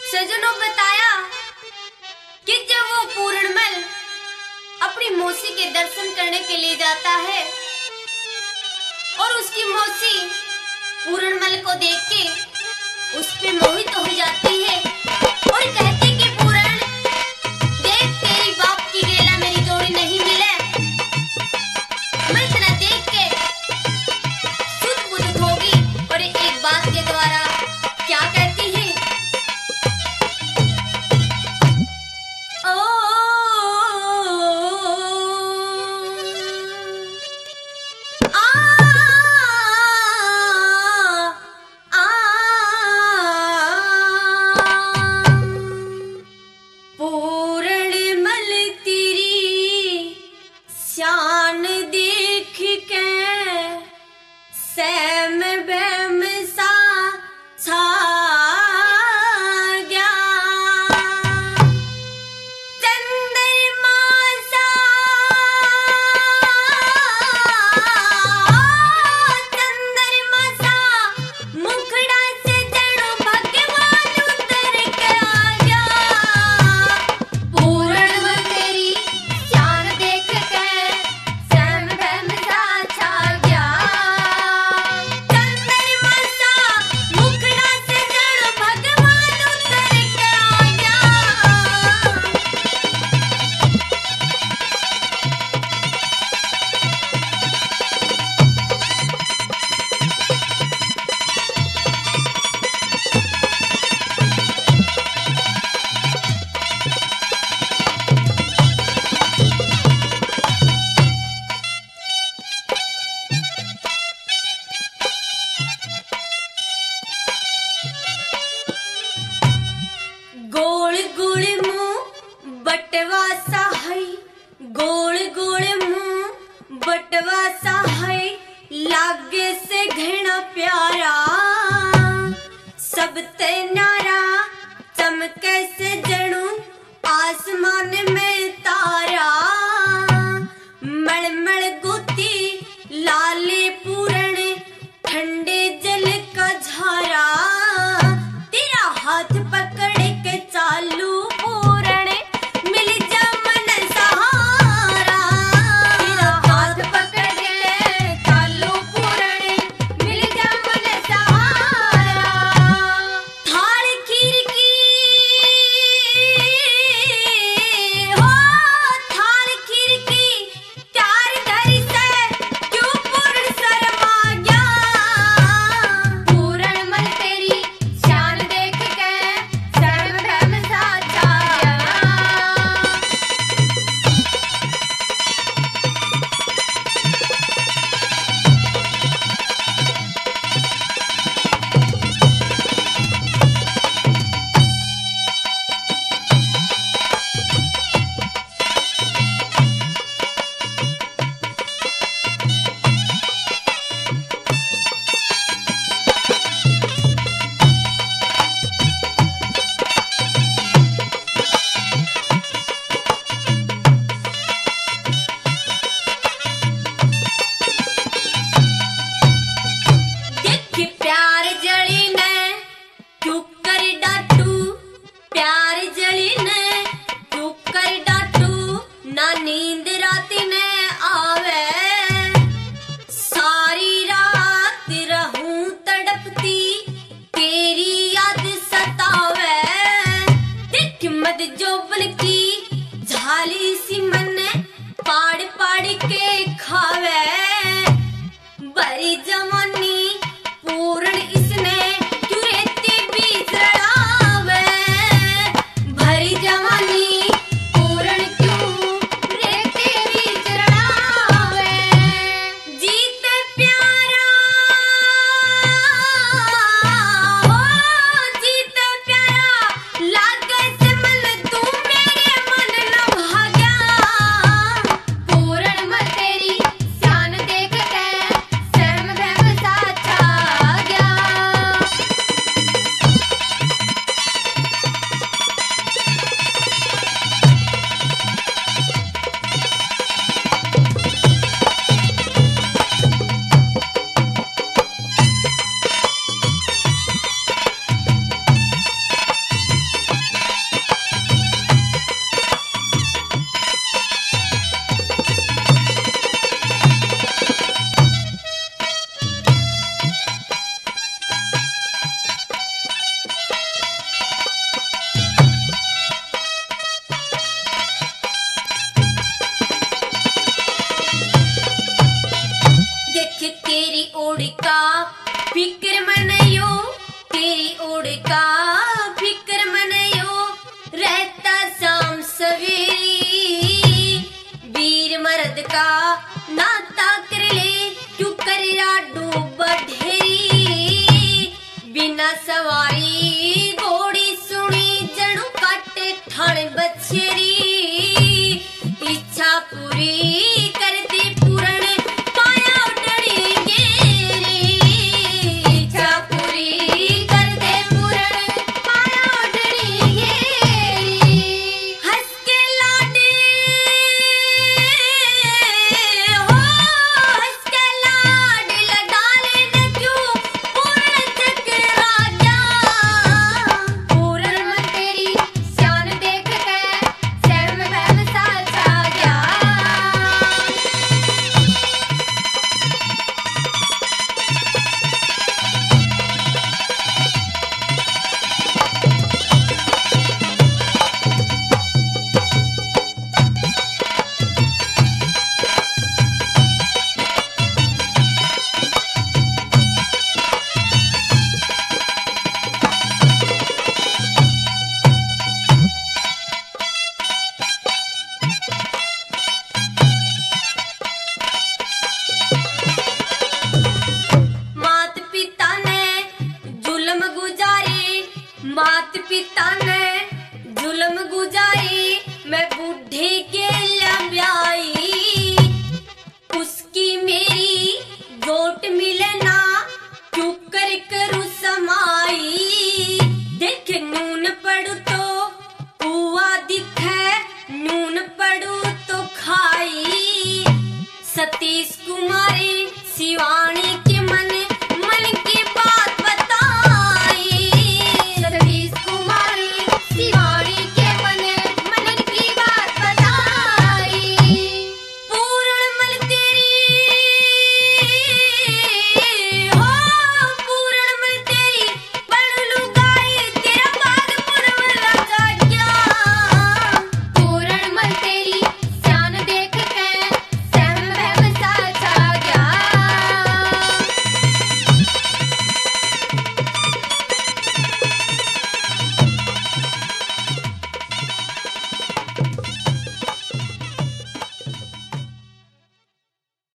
सजनों बताया कि जब वो पूर्णमल अपनी मौसी के दर्शन करने के लिए जाता है और उसकी मौसी पूर्णमल को देख के उस पे मोहित हो जाती है और कहती कि पूरण देख तेरी बाप की गेला मेरी जोड़ी नहीं मिले। मैं इतना देख के सुध बुध होगी और एक बात के द्वारा क्या कहती है, शान देख के सैम बैम सा छा गया, चंद्रमा सा मुखड़ा से जड़ो भगवान उतर के आ गया। पूर्ण तेरी शान देख के गोल गोल मुंह बटवा सा है, गोल गोल मुंह बटवा सा है, लागे से घना प्यारा, सब ते नारा चमके से जणू आसमान में तारा, मलमल गोती लाले पूरण ठंडे जल का झारा, तेरा हाथ पकड़ के चालू पूरण मिल जा मन सहारा, तेरा हाथ पकड़ के चालू पूरण मिल जा मन सहारा। थाल खीर की का फिक्र मनायो रहता शाम सवेरी। वीर मर्द का नाता कर ले क्यों करिया डूब ढेरी। बिना सवारी घोड़ी सुनी जणु काटे ठाण बछेरी। इच्छा पूरी करती पूरण पाया उठड़ी गेरी। इच्छा पूरी करते पूरण पाया उठड़ी गेरी। हंस के लाडे हो हंस के लाड लडाले न क्यों पूरण चक्र राजा। पूरण मन तेरी शान देख के सहम बहम सा छा गया। मात पिता ने जुल्म गुजारी। मात पिता ने जुल्म गुजारी मैं बूढ़ी के लिए ब्याई।